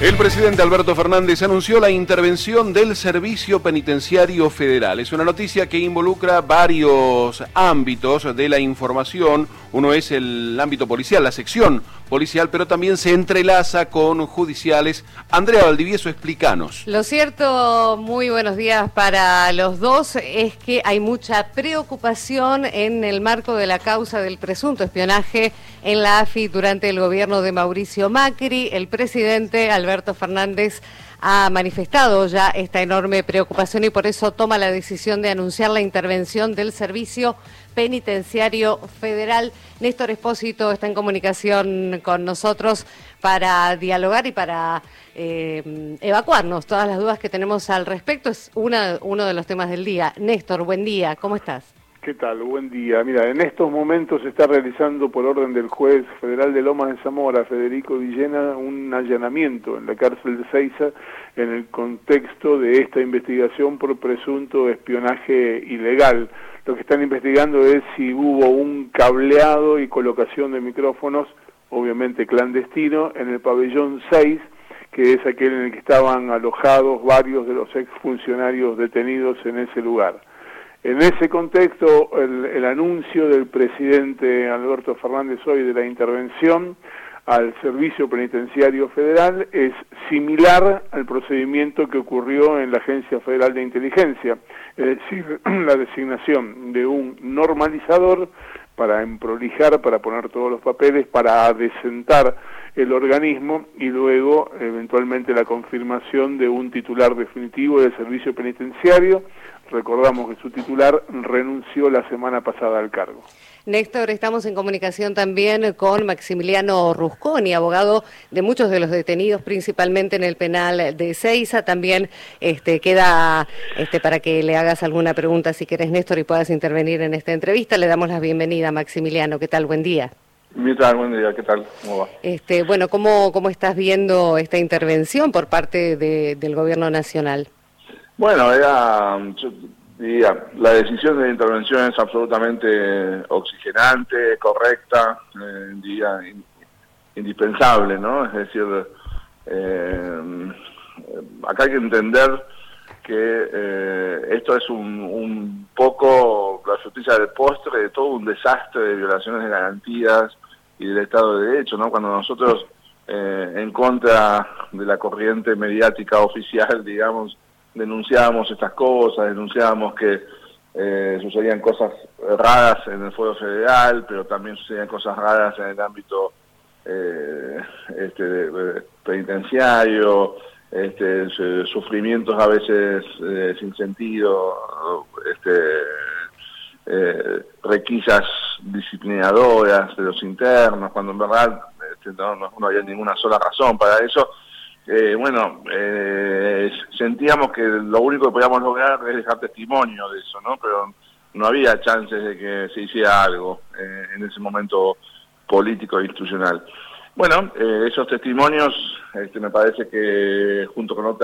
El presidente Alberto Fernández anunció la intervención del Servicio Penitenciario Federal. Es una noticia que involucra varios ámbitos de la información. Uno es el ámbito policial, la sección policial, pero también se entrelaza con judiciales. Andrea Valdivieso, explícanos. Lo cierto, muy buenos días para los dos, es que hay mucha preocupación en el marco de la causa del presunto espionaje en la AFI durante el gobierno de Mauricio Macri. El presidente Alberto Fernández ha manifestado ya esta enorme preocupación y por eso toma la decisión de anunciar la intervención del Servicio Penitenciario Federal. Néstor Espósito está en comunicación con nosotros para dialogar y para evacuarnos todas las dudas que tenemos al respecto. Es uno de los temas del día. Néstor, buen día, ¿cómo estás? ¿Qué tal? Buen día. Mira, en estos momentos se está realizando por orden del juez federal de Lomas de Zamora, Federico Villena, un allanamiento en la cárcel de Seiza en el contexto de esta investigación por presunto espionaje ilegal. Lo que están investigando es si hubo un cableado y colocación de micrófonos, obviamente clandestino, en el pabellón 6, que es aquel en el que estaban alojados varios de los exfuncionarios detenidos en ese lugar. En ese contexto, el anuncio del presidente Alberto Fernández hoy de la intervención al Servicio Penitenciario Federal es similar al procedimiento que ocurrió en la Agencia Federal de Inteligencia, es decir, la designación de un normalizador para emprolijar, para poner todos los papeles, para adecentar el organismo y luego eventualmente la confirmación de un titular definitivo del servicio penitenciario. Recordamos que su titular renunció la semana pasada al cargo. Néstor, estamos en comunicación también con Maximiliano Rusconi, abogado de muchos de los detenidos, principalmente en el penal de Seiza. También queda para que le hagas alguna pregunta, si querés, Néstor, y puedas intervenir en esta entrevista. Le damos la bienvenida, Maximiliano. ¿Qué tal? Buen día. ¿Qué tal? Buen día. ¿Qué tal? ¿Cómo va? Bueno, ¿cómo estás viendo esta intervención por parte del Gobierno Nacional? Bueno, yo diría, la decisión de la intervención es absolutamente oxigenante, correcta, diría indispensable, ¿no? Es decir, acá hay que entender que esto es un poco la justicia del postre de todo un desastre de violaciones de garantías y del Estado de Derecho, ¿no? Cuando nosotros, en contra de la corriente mediática oficial, digamos, denunciábamos estas cosas, denunciábamos que sucedían cosas raras en el Fuero Federal, pero también sucedían cosas raras en el ámbito penitenciario, sufrimientos a veces sin sentido, requisas disciplinadoras de los internos, cuando en verdad no había ninguna sola razón para eso. Sentíamos que lo único que podíamos lograr es dejar testimonio de eso, ¿no? Pero no había chances de que se hiciera algo en ese momento político e institucional. Bueno, esos testimonios me parece que junto con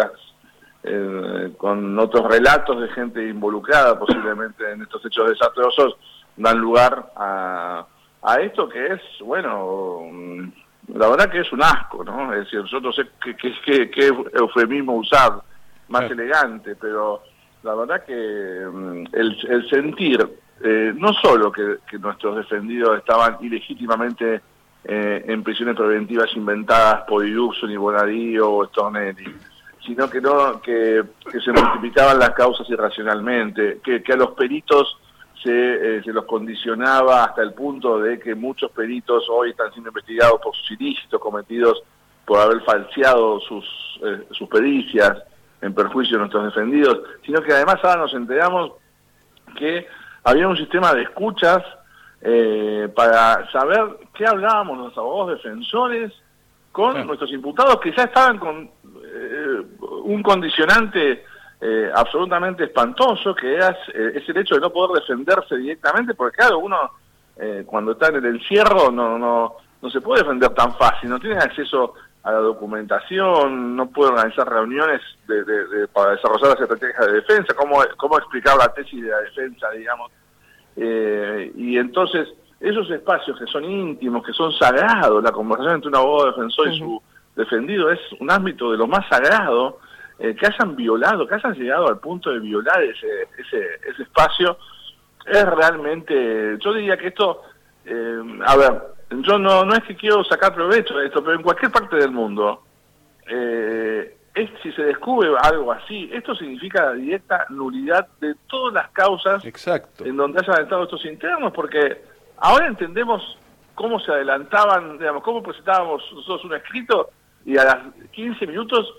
otros relatos de gente involucrada posiblemente en estos hechos desastrosos dan lugar a esto que es, la verdad que es un asco, ¿no? Es decir, yo no sé qué eufemismo usar más elegante, pero la verdad que el sentir, no solo que nuestros defendidos estaban ilegítimamente en prisiones preventivas inventadas por Iruxo, ni Bonadío o Stornelli, sino que se multiplicaban las causas irracionalmente, que a los peritos se los condicionaba hasta el punto de que muchos peritos hoy están siendo investigados por sus ilícitos cometidos por haber falseado sus pericias en perjuicio de nuestros defendidos, sino que además ahora nos enteramos que había un sistema de escuchas para saber qué hablábamos los abogados defensores con nuestros imputados, que ya estaban con un condicionante absolutamente espantoso, que es el hecho de no poder defenderse directamente, porque claro, uno cuando está en el encierro no se puede defender tan fácil, no tiene acceso a la documentación, no puede organizar reuniones para desarrollar las estrategias de defensa, cómo explicar la tesis de la defensa, digamos. Y entonces, esos espacios que son íntimos, que son sagrados, la conversación entre un abogado defensor y su defendido es un ámbito de lo más sagrado, que hayan violado, que hayan llegado al punto de violar ese espacio, es realmente, yo diría que esto, a ver, yo no es que quiero sacar provecho de esto, pero en cualquier parte del mundo, si se descubre algo así, esto significa la directa nulidad de todas las causas Exacto. en donde hayan estado estos internos, porque ahora entendemos cómo se adelantaban, digamos, cómo presentábamos nosotros un escrito y a las 15 minutos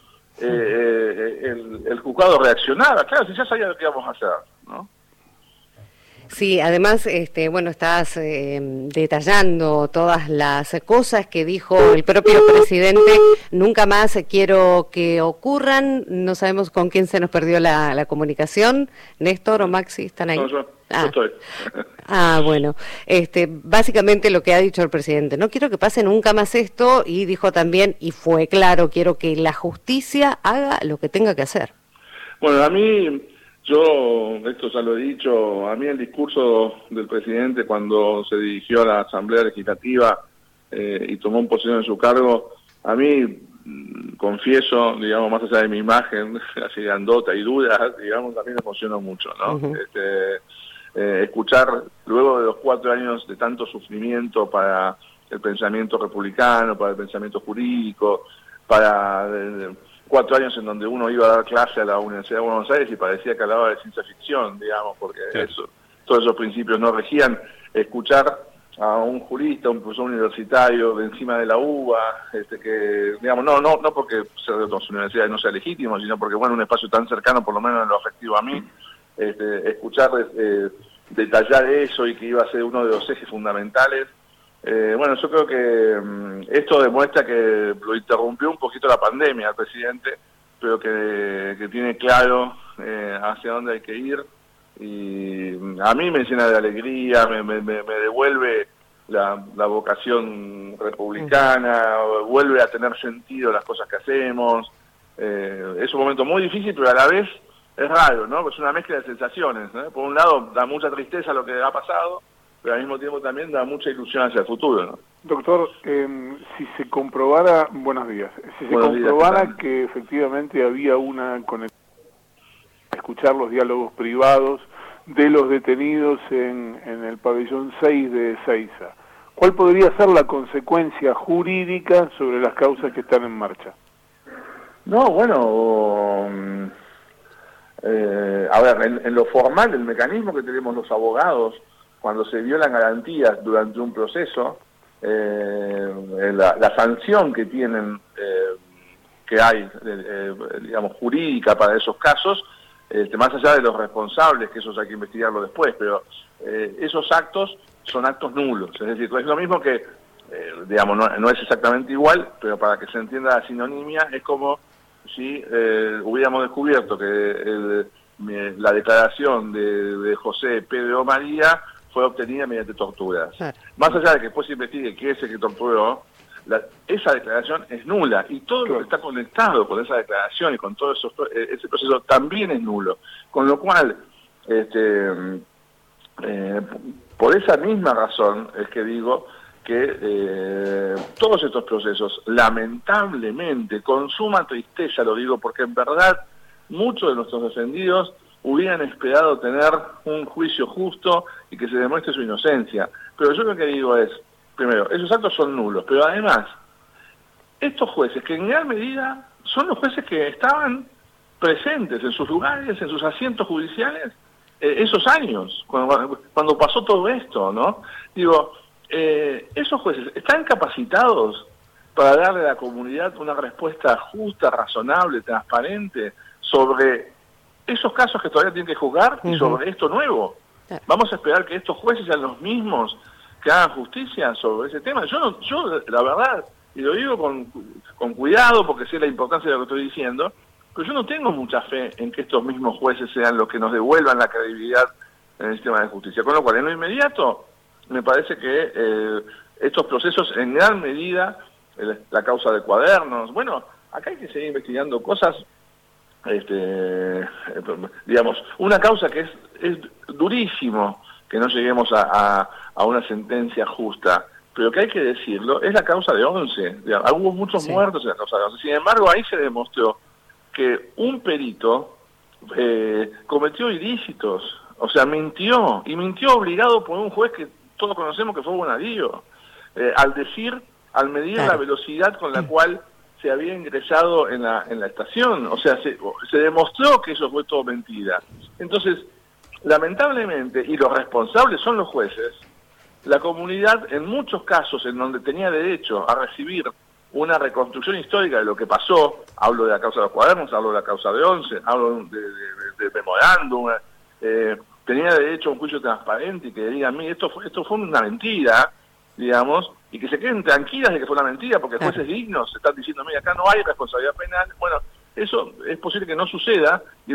el juzgado reaccionaba. Claro, si ya sabía lo que íbamos a hacer, ¿no? Sí, además, bueno, estás detallando todas las cosas que dijo el propio presidente. Nunca más quiero que ocurran. No sabemos con quién se nos perdió la comunicación. Néstor o Maxi, ¿están ahí? No, yo estoy. Bueno, básicamente lo que ha dicho el presidente, no quiero que pase nunca más esto, y dijo también, y fue claro, quiero que la justicia haga lo que tenga que hacer. Bueno, a mí, yo, esto ya lo he dicho, a mí el discurso del presidente cuando se dirigió a la Asamblea Legislativa y tomó posición en su cargo, a mí, confieso, digamos, más allá de mi imagen, así grandota y dura, digamos, a mí me emocionó mucho, ¿no? Uh-huh. Escuchar, luego de los 4 años de tanto sufrimiento para el pensamiento republicano, para el pensamiento jurídico, para 4 años en donde uno iba a dar clase a la Universidad de Buenos Aires y parecía que hablaba de ciencia ficción, digamos, porque todos esos principios no regían. Escuchar a un jurista, un profesor universitario de encima de la UBA, que, digamos, no porque ser de otras universidades no sea legítimo, sino porque, bueno, un espacio tan cercano, por lo menos en lo afectivo a mí, escuchar detallar eso y que iba a ser uno de los ejes fundamentales. Bueno, yo creo que esto demuestra que lo interrumpió un poquito la pandemia al presidente, pero que tiene claro hacia dónde hay que ir, y a mí me llena de alegría, me devuelve la vocación republicana, vuelve a tener sentido las cosas que hacemos. Es un momento muy difícil, pero a la vez es raro, ¿no? Es una mezcla de sensaciones, ¿no? Por un lado da mucha tristeza lo que ha pasado, pero al mismo tiempo también da mucha ilusión hacia el futuro, ¿no? Doctor, si se comprobara, buenos días, si se comprobara que efectivamente había una conexión, escuchar los diálogos privados de los detenidos en el pabellón 6 de Ezeiza, ¿cuál podría ser la consecuencia jurídica sobre las causas que están en marcha? No, bueno, a ver, en lo formal, el mecanismo que tenemos los abogados cuando se violan garantías durante un proceso, la sanción que tienen, que hay, digamos, jurídica para esos casos, más allá de los responsables, que esos hay que investigarlo después, pero esos actos son actos nulos, es decir, es lo mismo que, digamos, no es exactamente igual, pero para que se entienda la sinonimia, es como si hubiéramos descubierto que la declaración de José, Pedro o María fue obtenida mediante torturas. Claro. Más allá de que después se investigue quién es el que torturó, esa declaración es nula, y todo lo que está conectado con esa declaración y con todo ese proceso también es nulo. Con lo cual, por esa misma razón es que digo que todos estos procesos, lamentablemente, con suma tristeza lo digo, porque en verdad muchos de nuestros defendidos hubieran esperado tener un juicio justo y que se demuestre su inocencia. Pero yo lo que digo es, primero, esos actos son nulos, pero además, estos jueces, que en gran medida son los jueces que estaban presentes en sus lugares, en sus asientos judiciales, esos años, cuando pasó todo esto, ¿no? Digo, esos jueces están capacitados para darle a la comunidad una respuesta justa, razonable, transparente, sobre esos casos que todavía tienen que juzgar y sobre esto nuevo. Vamos a esperar que estos jueces sean los mismos que hagan justicia sobre ese tema. Yo la verdad, y lo digo con cuidado porque sé la importancia de lo que estoy diciendo, pero yo no tengo mucha fe en que estos mismos jueces sean los que nos devuelvan la credibilidad en el sistema de justicia. Con lo cual, en lo inmediato, me parece que estos procesos, en gran medida, la causa de Cuadernos, bueno, acá hay que seguir investigando cosas, digamos, una causa que es durísimo que no lleguemos a una sentencia justa, pero que hay que decirlo, es la causa de 11. Hubo muchos muertos en la causa de 11. Sin embargo, ahí se demostró que un perito cometió ilícitos, o sea, mintió, y mintió obligado por un juez que todos conocemos que fue Bonadío, al medir la velocidad con la cual se había ingresado en la estación. O sea, se demostró que eso fue todo mentira. Entonces, lamentablemente, y los responsables son los jueces, la comunidad, en muchos casos en donde tenía derecho a recibir una reconstrucción histórica de lo que pasó, hablo de la causa de los cuadernos, hablo de la causa de 11, hablo de memorándum, tenía derecho a un juicio transparente y que digan, mire, esto fue una mentira, digamos, y que se queden tranquilas de que fue una mentira, porque jueces dignos están diciendo, mira, acá no hay responsabilidad penal. Bueno, eso es posible que no suceda.